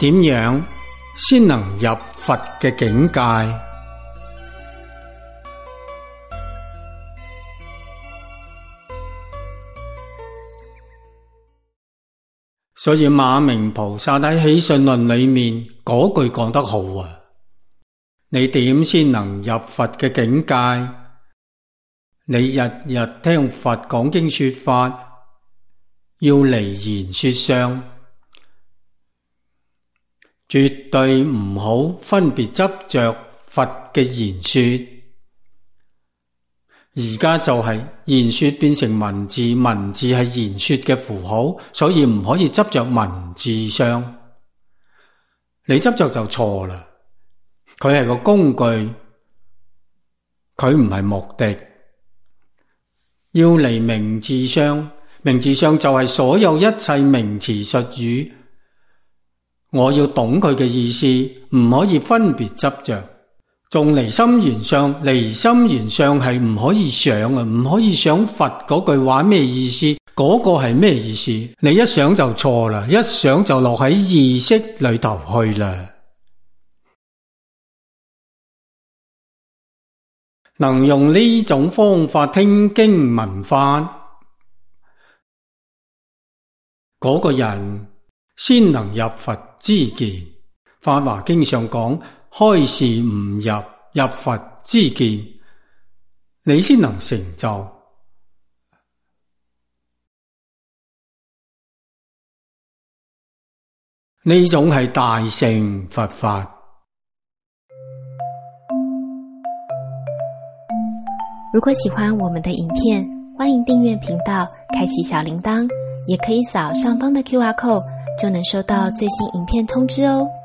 點樣先能入佛嘅境界？所以馬明菩薩喺起信論裏面嗰句講得好啊！你點先能入佛嘅境界？你日日聽佛講經說法，要離言說相，絕對唔好分別執着佛嘅言說。而家就係言說變成文字，文字係言說嘅符號，所以唔可以執着文字上。你執着就錯啦，佢係個工具，佢唔係目的。要離名字相，名字相就係所有一切名詞術語，我要懂佢嘅意思，唔可以分別執着。仲離心緣相，離心緣相係唔可以想啊，唔可以想佛嗰句話咩意思，嗰個係咩意思？你一想就錯啦，一想就落喺意識裏頭去啦。能用呢種方法聽經聞法，嗰個人先能入佛之見。法華經上講，開示悟入佛之見，你先能成就。呢種係大乘佛法。 如果喜歡我們的影片，歡迎訂閱頻道，開啟小鈴鐺，也可以掃上方的QR code，就能收到最新影片通知哦。